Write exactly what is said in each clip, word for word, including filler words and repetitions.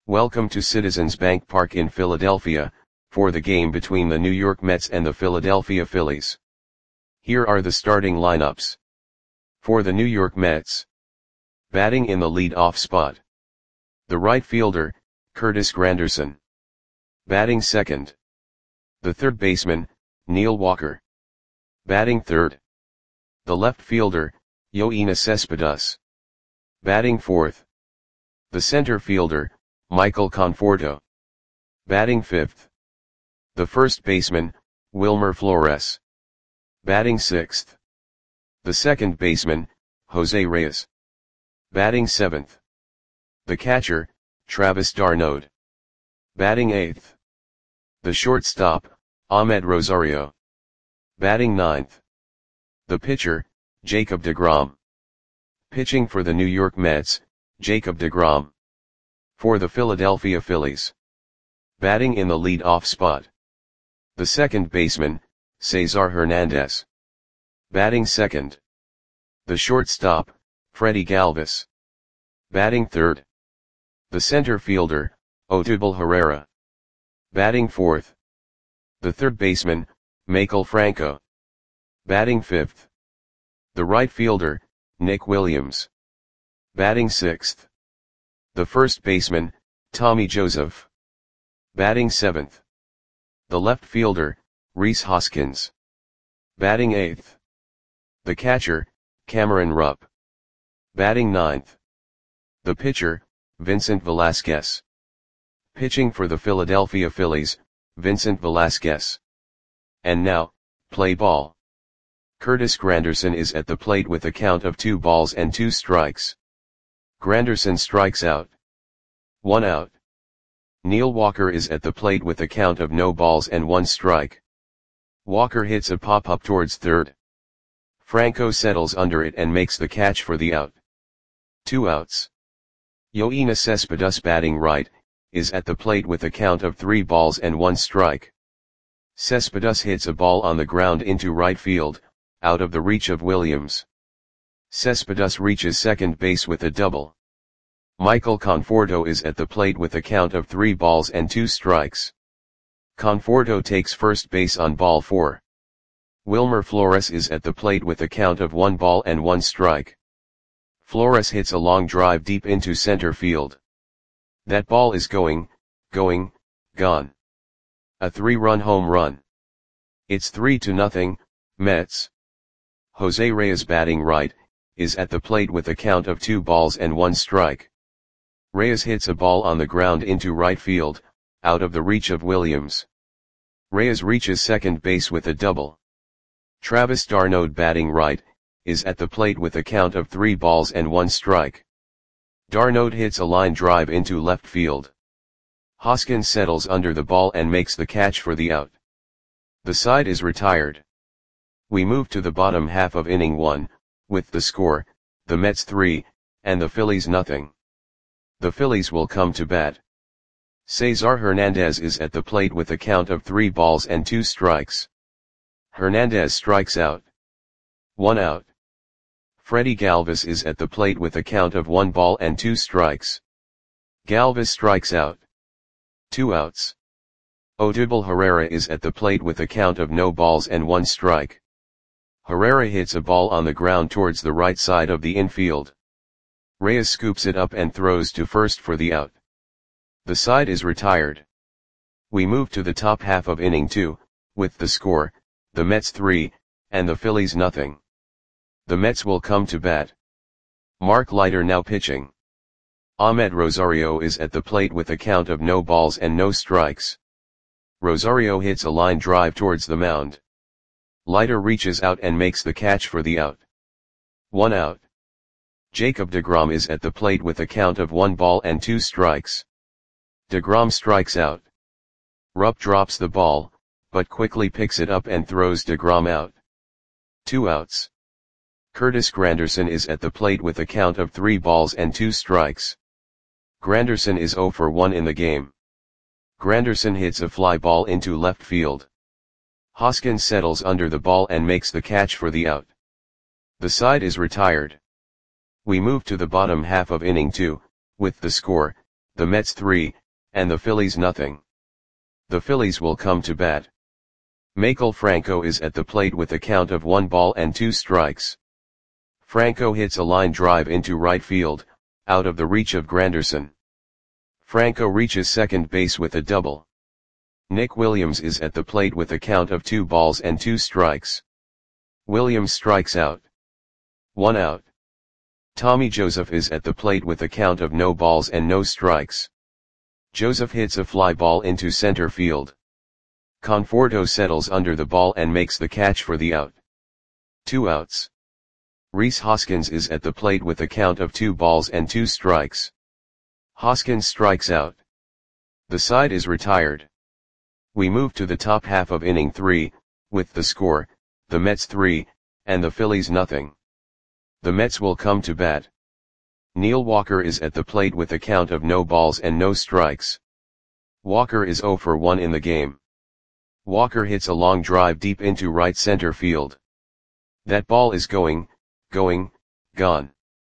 Welcome to Citizens Bank Park in Philadelphia, for the game between the New York Mets and the Philadelphia Phillies. Here are the starting lineups. For the New York Mets. Batting in the lead-off spot. The right fielder, Curtis Granderson. Batting second. The third baseman, Neil Walker. Batting third. The left fielder, Yoenis Cespedes. Batting fourth. The center fielder, Michael Conforto. Batting fifth. The first baseman, Wilmer Flores. Batting sixth. The second baseman, Jose Reyes. Batting seventh. The catcher, Travis d'Arnaud. Batting eighth. The shortstop, Amed Rosario. Batting ninth. The pitcher, Jacob deGrom. Pitching for the New York Mets, Jacob deGrom. For the Philadelphia Phillies. Batting in the lead-off spot. The second baseman, Cesar Hernandez. Batting second. The shortstop, Freddie Galvis. Batting third. The center fielder, Odubel Herrera. Batting fourth. The third baseman, Maikel Franco. Batting fifth. The right fielder, Nick Williams. Batting sixth. The first baseman, Tommy Joseph. Batting seventh. The left fielder, Rhys Hoskins. Batting eighth. The catcher, Cameron Rupp. Batting ninth. The pitcher, Vincent Velasquez. Pitching for the Philadelphia Phillies, Vincent Velasquez. And now, play ball. Curtis Granderson is at the plate with a count of two balls and two strikes. Granderson strikes out. One out. Neil Walker is at the plate with a count of no balls and one strike. Walker hits a pop-up towards third. Franco settles under it and makes the catch for the out. Two outs. Yoenis Cespedes, batting right, is at the plate with a count of three balls and one strike. Cespedes hits a ball on the ground into right field, out of the reach of Williams. Cespedes reaches second base with a double. Michael Conforto is at the plate with a count of three balls and two strikes. Conforto takes first base on ball four. Wilmer Flores is at the plate with a count of one ball and one strike. Flores hits a long drive deep into center field. That ball is going, going, gone. A three-run home run. It's three to nothing, Mets. Jose Reyes, batting right, is at the plate with a count of two balls and one strike. Reyes hits a ball on the ground into right field, out of the reach of Williams. Reyes reaches second base with a double. Travis d'Arnaud, batting right, is at the plate with a count of three balls and one strike. d'Arnaud hits a line drive into left field. Hoskins settles under the ball and makes the catch for the out. The side is retired. We move to the bottom half of inning one, with the score, the Mets three, and the Phillies nothing. The Phillies will come to bat. Cesar Hernandez is at the plate with a count of three balls and two strikes. Hernandez strikes out. One out. Freddie Galvis is at the plate with a count of one ball and two strikes. Galvis strikes out. Two outs. Odubel Herrera is at the plate with a count of no balls and one strike. Herrera hits a ball on the ground towards the right side of the infield. Reyes scoops it up and throws to first for the out. The side is retired. We move to the top half of inning two, with the score, the Mets three, and the Phillies nothing. The Mets will come to bat. Mark Leiter now pitching. Amed Rosario is at the plate with a count of no balls and no strikes. Rosario hits a line drive towards the mound. Leiter reaches out and makes the catch for the out. One out. Jacob deGrom is at the plate with a count of one ball and two strikes. deGrom strikes out. Rupp drops the ball, but quickly picks it up and throws deGrom out. Two outs. Curtis Granderson is at the plate with a count of three balls and two strikes. Granderson is zero for one in the game. Granderson hits a fly ball into left field. Hoskins settles under the ball and makes the catch for the out. The side is retired. We move to the bottom half of inning two, with the score, the Mets three, and the Phillies nothing. The Phillies will come to bat. Maikel Franco is at the plate with a count of one ball and two strikes. Franco hits a line drive into right field, out of the reach of Granderson. Franco reaches second base with a double. Nick Williams is at the plate with a count of two balls and two strikes. Williams strikes out. One out. Tommy Joseph is at the plate with a count of no balls and no strikes. Joseph hits a fly ball into center field. Conforto settles under the ball and makes the catch for the out. Two outs. Rhys Hoskins is at the plate with a count of two balls and two strikes. Hoskins strikes out. The side is retired. We move to the top half of inning three, with the score, the Mets three, and the Phillies nothing. The Mets will come to bat. Neil Walker is at the plate with a count of no balls and no strikes. Walker is zero for one in the game. Walker hits a long drive deep into right center field. That ball is going, going, gone.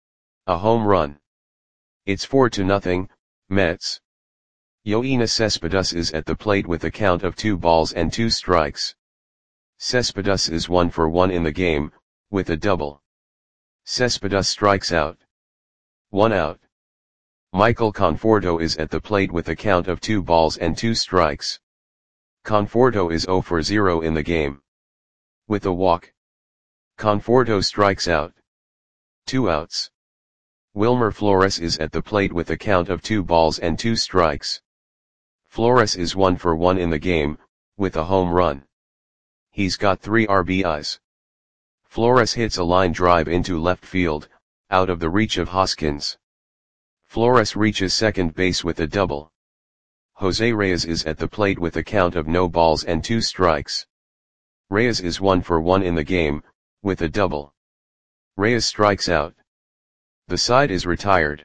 A home run. It's four to nothing, Mets. Yoenis Cespedes is at the plate with a count of two balls and two strikes. Cespedes is one for one in the game, with a double. Cespedes strikes out. One out. Michael Conforto is at the plate with a count of two balls and two strikes. Conforto is zero for zero in the game. With a walk. Conforto strikes out. Two outs. Wilmer Flores is at the plate with a count of two balls and two strikes. Flores is one for one in the game, with a home run. He's got three R B Is. Flores hits a line drive into left field, out of the reach of Hoskins. Flores reaches second base with a double. Jose Reyes is at the plate with a count of no balls and two strikes. Reyes is one for one in the game, with a double. Reyes strikes out. The side is retired.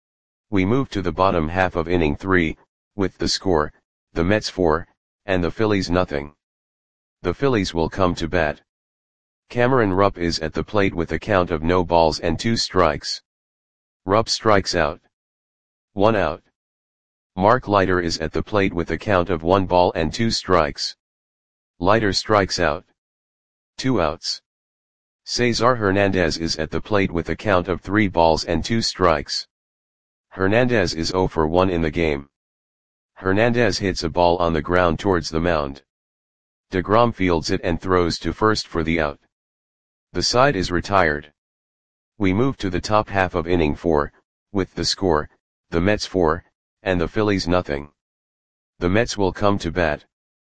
We move to the bottom half of inning three, with the score, the Mets four, and the Phillies nothing. The Phillies will come to bat. Cameron Rupp is at the plate with a count of no balls and two strikes. Rupp strikes out. One out. Mark Leiter is at the plate with a count of one ball and two strikes. Leiter strikes out. Two outs. Cesar Hernandez is at the plate with a count of three balls and two strikes. Hernandez is zero for one in the game. Hernandez hits a ball on the ground towards the mound. DeGrom fields it and throws to first for the out. The side is retired. We move to the top half of inning four, with the score, the Mets four, and the Phillies nothing. The Mets will come to bat.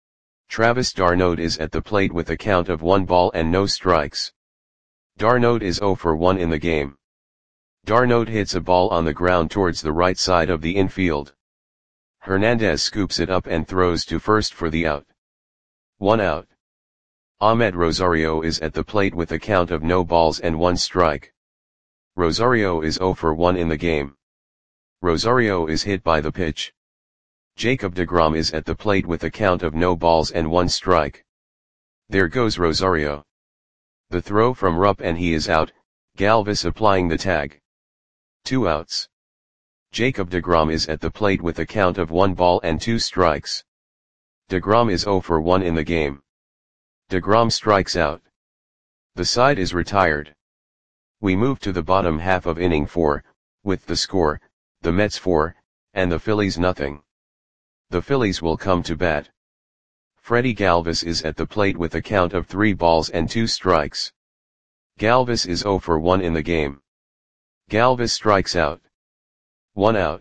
Travis d'Arnaud is at the plate with a count of one ball and no strikes. d'Arnaud is zero for one in the game. d'Arnaud hits a ball on the ground towards the right side of the infield. Hernandez scoops it up and throws to first for the out. One out. Ahmed Rosario is at the plate with a count of no balls and one strike. Rosario is zero for one in the game. Rosario is hit by the pitch. Jacob deGrom is at the plate with a count of no balls and one strike. There goes Rosario. The throw from Rupp and he is out, Galvis applying the tag. Two outs. Jacob deGrom is at the plate with a count of one ball and two strikes. deGrom is zero for one in the game. deGrom strikes out. The side is retired. We move to the bottom half of inning four, with the score, the Mets four, and the Phillies nothing. The Phillies will come to bat. Freddie Galvis is at the plate with a count of three balls and two strikes. Galvis is zero for one in the game. Galvis strikes out. One out.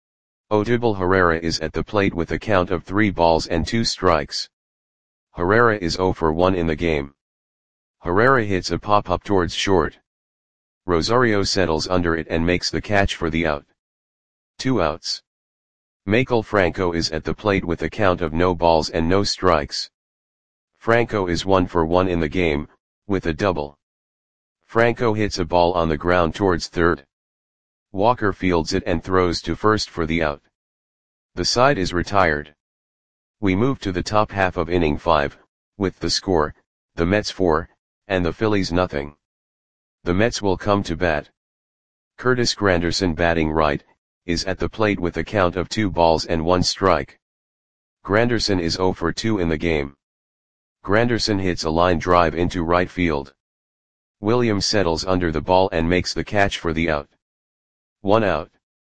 Odubel Herrera is at the plate with a count of three balls and two strikes. Herrera is zero for one in the game. Herrera hits a pop-up towards short. Rosario settles under it and makes the catch for the out. Two outs. Maikel Franco is at the plate with a count of no balls and no strikes. Franco is one for one in the game, with a double. Franco hits a ball on the ground towards third. Walker fields it and throws to first for the out. The side is retired. We move to the top half of inning five, with the score, the Mets four, and the Phillies nothing. The Mets will come to bat. Curtis Granderson batting right, is at the plate with a count of two balls and one strike. Granderson is zero for two in the game. Granderson hits a line drive into right field. Williams settles under the ball and makes the catch for the out. One out.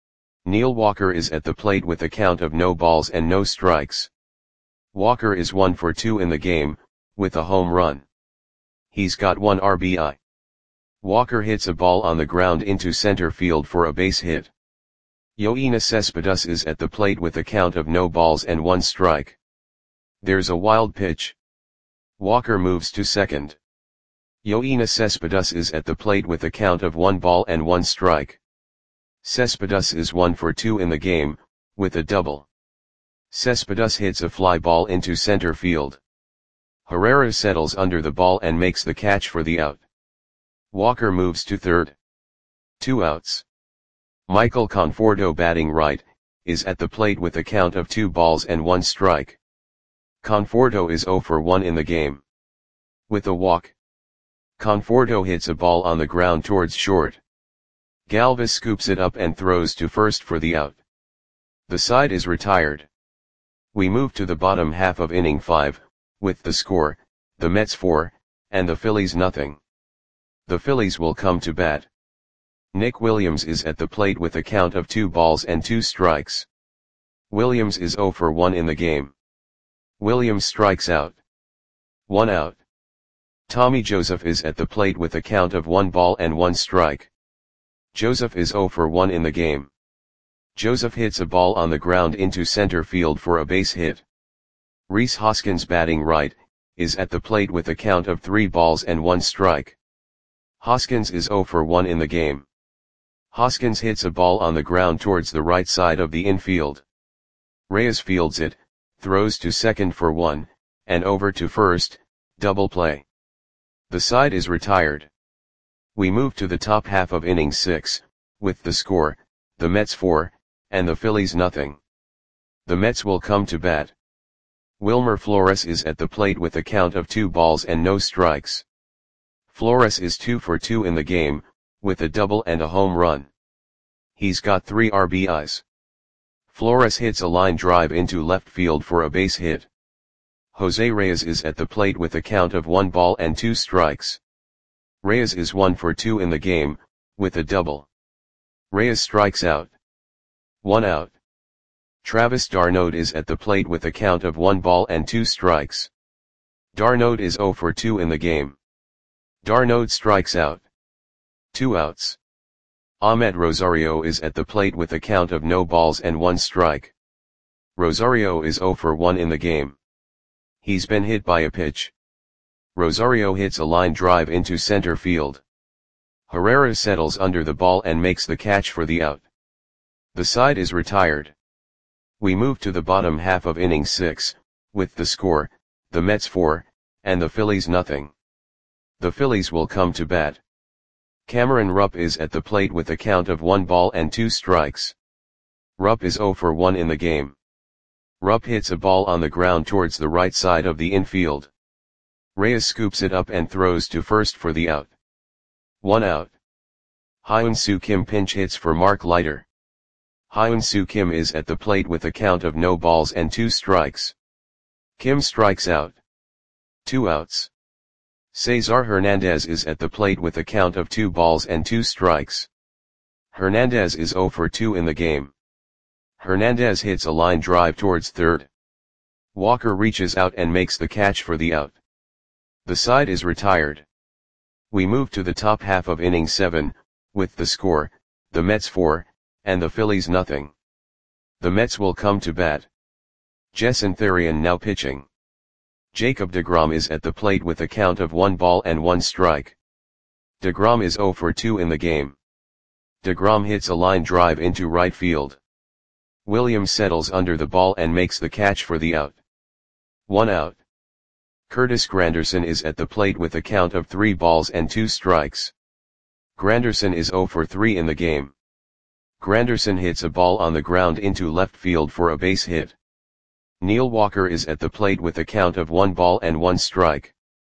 Neil Walker is at the plate with a count of no balls and no strikes. Walker is one for two in the game, with a home run. He's got one R B I. Walker hits a ball on the ground into center field for a base hit. Yoenis Cespedes is at the plate with a count of no balls and one strike. There's a wild pitch. Walker moves to second. Yoenis Cespedes is at the plate with a count of one ball and one strike. Cespedes is one for two in the game, with a double. Cespedes hits a fly ball into center field. Herrera settles under the ball and makes the catch for the out. Walker moves to third. Two outs. Michael Conforto, batting right, is at the plate with a count of two balls and one strike. Conforto is zero for one in the game. With a walk, Conforto hits a ball on the ground towards short. Galvis scoops it up and throws to first for the out. The side is retired. We move to the bottom half of inning five, with the score, the Mets four, and the Phillies nothing. The Phillies will come to bat. Nick Williams is at the plate with a count of two balls and two strikes. Williams is zero for one in the game. Williams strikes out. One out. Tommy Joseph is at the plate with a count of one ball and one strike. Joseph is zero for one in the game. Joseph hits a ball on the ground into center field for a base hit. Rhys Hoskins, batting right, is at the plate with a count of three balls and one strike. Hoskins is zero for one in the game. Hoskins hits a ball on the ground towards the right side of the infield. Reyes fields it, throws to second for one, and over to first, double play. The side is retired. We move to the top half of inning six, with the score, the Mets four, and the Phillies nothing. The Mets will come to bat. Wilmer Flores is at the plate with a count of two balls and no strikes. Flores is two for two in the game, with a double and a home run. He's got three R B Is. Flores hits a line drive into left field for a base hit. Jose Reyes is at the plate with a count of one ball and two strikes. Reyes is one for two in the game, with a double. Reyes strikes out. One out. Travis d'Arnaud is at the plate with a count of one ball and two strikes. d'Arnaud is zero for two in the game. d'Arnaud strikes out. Two outs. Ahmed Rosario is at the plate with a count of no balls and one strike. Rosario is zero for one in the game. He's been hit by a pitch. Rosario hits a line drive into center field. Herrera settles under the ball and makes the catch for the out. The side is retired. We move to the bottom half of inning six, with the score, the Mets four, and the Phillies nothing. The Phillies will come to bat. Cameron Rupp is at the plate with a count of one ball and two strikes. Rupp is zero for one in the game. Rupp hits a ball on the ground towards the right side of the infield. Reyes scoops it up and throws to first for the out. One out. Hyun-Soo Kim pinch hits for Mark Leiter. Hyun-Soo Kim is at the plate with a count of no balls and two strikes. Kim strikes out. Two outs. Cesar Hernandez is at the plate with a count of two balls and two strikes. Hernandez is zero for two in the game. Hernandez hits a line drive towards third. Walker reaches out and makes the catch for the out. The side is retired. We move to the top half of inning seven, with the score, the Mets four, and the Phillies nothing. The Mets will come to bat. Jason Therian now pitching. Jacob deGrom is at the plate with a count of one ball and one strike. deGrom is zero for two in the game. deGrom hits a line drive into right field. Williams settles under the ball and makes the catch for the out. One out. Curtis Granderson is at the plate with a count of three balls and two strikes. Granderson is zero for three in the game. Granderson hits a ball on the ground into left field for a base hit. Neil Walker is at the plate with a count of one ball and one strike.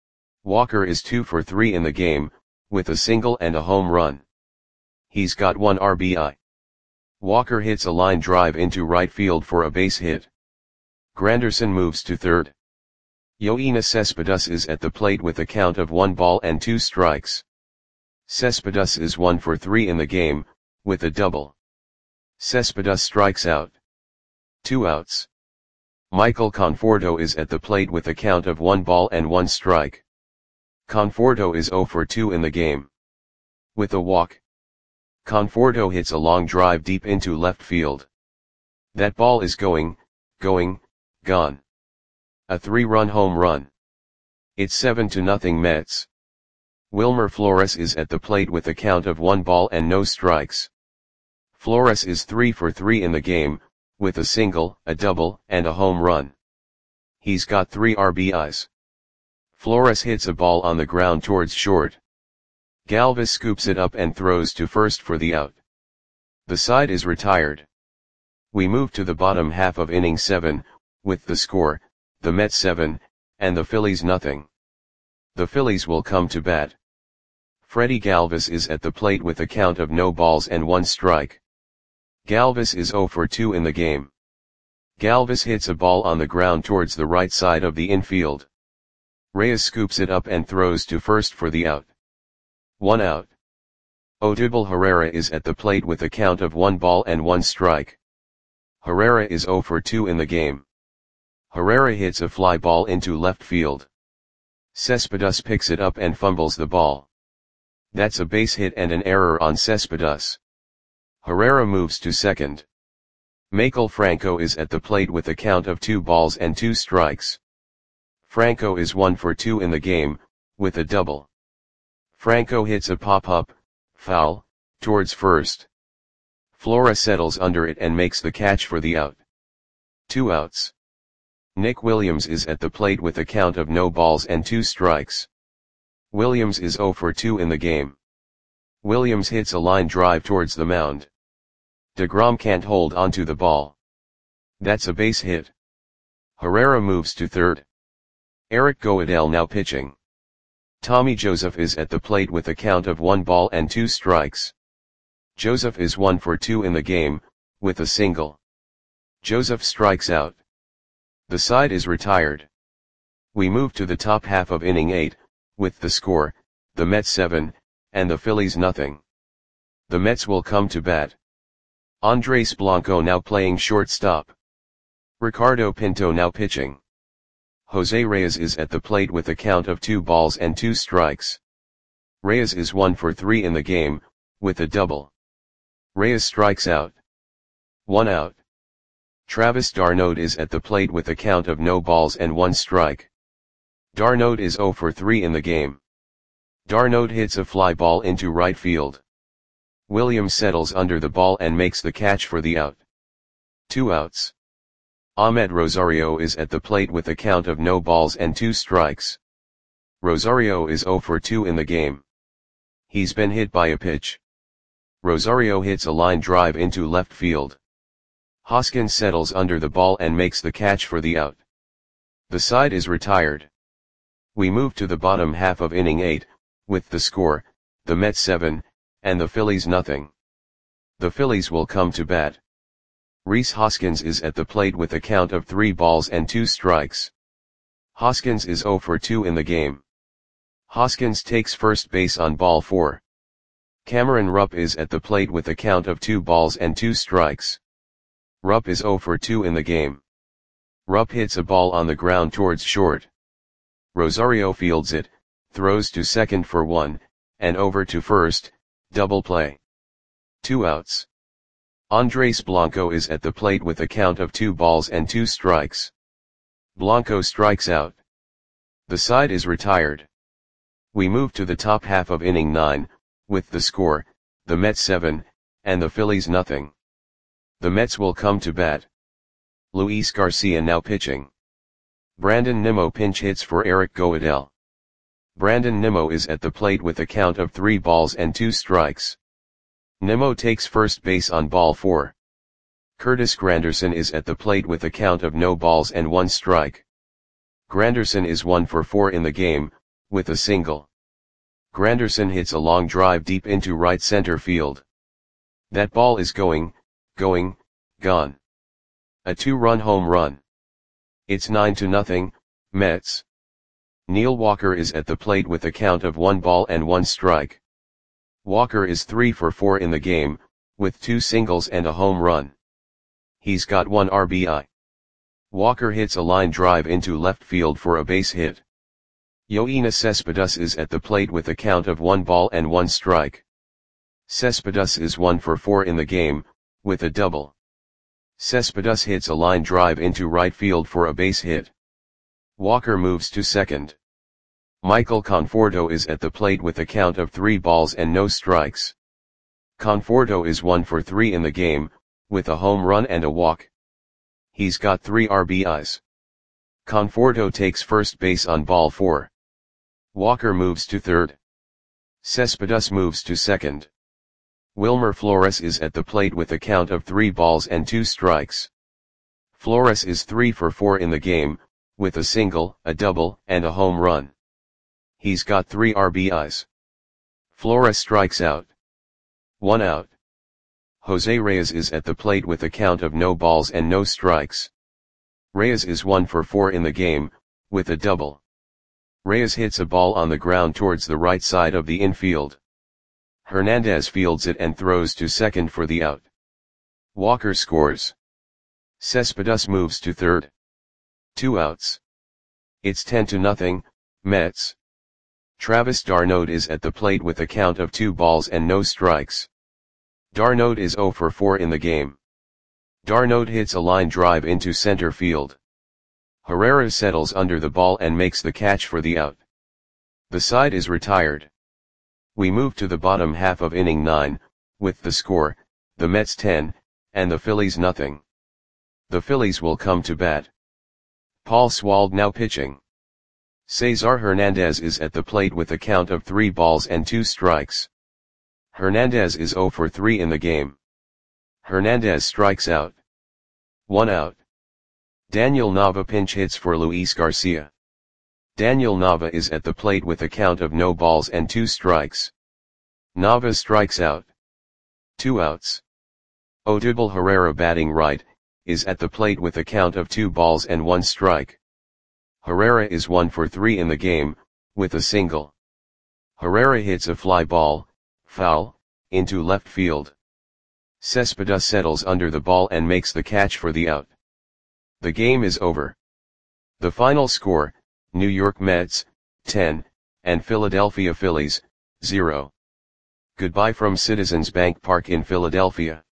Walker is two for three in the game, with a single and a home run. He's got one R B I. Walker hits a line drive into right field for a base hit. Granderson moves to third. Yoenis Cespedes is at the plate with a count of one ball and two strikes. Cespedes is one for three in the game, with a double. Cespedes strikes out. Two outs. Michael Conforto is at the plate with a count of one ball and one strike. Conforto is zero for two in the game. With a walk. Conforto hits a long drive deep into left field. That ball is going, going, gone. A three-run home run. It's seven to nothing Mets. Wilmer Flores is at the plate with a count of one ball and no strikes. Flores is three for three in the game, with a single, a double, and a home run. He's got three R B Is. Flores hits a ball on the ground towards short. Galvis scoops it up and throws to first for the out. The side is retired. We move to the bottom half of inning seven, with the score, the Mets seven, and the Phillies nothing. The Phillies will come to bat. Freddie Galvis is at the plate with a count of no balls and one strike. Galvis is zero for two in the game. Galvis hits a ball on the ground towards the right side of the infield. Reyes scoops it up and throws to first for the out. One out. Odubel Herrera is at the plate with a count of one ball and one strike. Herrera is zero for two in the game. Herrera hits a fly ball into left field. Cespedes picks it up and fumbles the ball. That's a base hit and an error on Cespedes. Herrera moves to second. Maikel Franco is at the plate with a count of two balls and two strikes. Franco is one for two in the game, with a double. Franco hits a pop-up, foul, towards first. Flora settles under it and makes the catch for the out. Two outs. Nick Williams is at the plate with a count of no balls and two strikes. Williams is zero for two in the game. Williams hits a line drive towards the mound. DeGrom can't hold onto the ball. That's a base hit. Herrera moves to third. Eric Goedel now pitching. Tommy Joseph is at the plate with a count of one ball and two strikes. Joseph is one for two in the game, with a single. Joseph strikes out. The side is retired. We move to the top half of inning eight, with the score, the Mets seven, and the Phillies nothing. The Mets will come to bat. Andres Blanco now playing shortstop. Ricardo Pinto now pitching. Jose Reyes is at the plate with a count of two balls and two strikes. Reyes is one for three in the game, with a double. Reyes strikes out. One out. Travis d'Arnaud is at the plate with a count of no balls and one strike. d'Arnaud is zero for three in the game. d'Arnaud hits a fly ball into right field. Williams settles under the ball and makes the catch for the out. Two outs. Ahmed Rosario is at the plate with a count of no balls and two strikes. Rosario is zero for two in the game. He's been hit by a pitch. Rosario hits a line drive into left field. Hoskins settles under the ball and makes the catch for the out. The side is retired. We move to the bottom half of inning eight, with the score, the Mets seven, and the Phillies nothing. The Phillies will come to bat. Rhys Hoskins is at the plate with a count of three balls and two strikes. Hoskins is zero for two in the game. Hoskins takes first base on ball four. Cameron Rupp is at the plate with a count of two balls and two strikes. Rupp is zero for two in the game. Rupp hits a ball on the ground towards short. Rosario fields it, throws to second for one, and over to first, double play. Two outs. Andres Blanco is at the plate with a count of two balls and two strikes. Blanco strikes out. The side is retired. We move to the top half of inning nine, with the score, the Mets seven, and the Phillies nothing. The Mets will come to bat. Luis Garcia now pitching. Brandon Nimmo pinch hits for Eric Goedel. Brandon Nimmo is at the plate with a count of three balls and two strikes. Nimmo takes first base on ball four. Curtis Granderson is at the plate with a count of no balls and one strike. Granderson is one for four in the game, with a single. Granderson hits a long drive deep into right center field. That ball is going, going, gone. A two-run home run. It's nine to nothing, Mets. Neil Walker is at the plate with a count of one ball and one strike. Walker is three for four in the game, with two singles and a home run. He's got one R B I. Walker hits a line drive into left field for a base hit. Yoenis Cespedes is at the plate with a count of one ball and one strike. Cespedes is one for four in the game, with a double. Cespedes hits a line drive into right field for a base hit. Walker moves to second. Michael Conforto is at the plate with a count of three balls and no strikes. Conforto is one for three in the game, with a home run and a walk. He's got three R B Is. Conforto takes first base on ball four. Walker moves to third. Cespedes moves to second. Wilmer Flores is at the plate with a count of three balls and two strikes. Flores is three for four in the game, with a single, a double, and a home run. He's got three R B Is. Flores strikes out. One out. Jose Reyes is at the plate with a count of no balls and no strikes. Reyes is one for four in the game, with a double. Reyes hits a ball on the ground towards the right side of the infield. Hernandez fields it and throws to second for the out. Walker scores. Cespedes moves to third. Two outs. It's ten to nothing, Mets. Travis d'Arnaud is at the plate with a count of two balls and no strikes. D'Arnaud is zero for four in the game. D'Arnaud hits a line drive into center field. Herrera settles under the ball and makes the catch for the out. The side is retired. We move to the bottom half of inning nine, with the score, the Mets ten, and the Phillies nothing. The Phillies will come to bat. Paul Swald now pitching. Cesar Hernandez is at the plate with a count of three balls and two strikes. Hernandez is zero for three in the game. Hernandez strikes out. One out. Daniel Nava pinch hits for Luis Garcia. Daniel Nava is at the plate with a count of no balls and two strikes. Nava strikes out. Two outs. Odubel Herrera batting right, is at the plate with a count of two balls and one strike. Herrera is one for three in the game, with a single. Herrera hits a fly ball, foul, into left field. Cespedes settles under the ball and makes the catch for the out. The game is over. The final score, New York Mets, ten, and Philadelphia Phillies, zero. Goodbye from Citizens Bank Park in Philadelphia.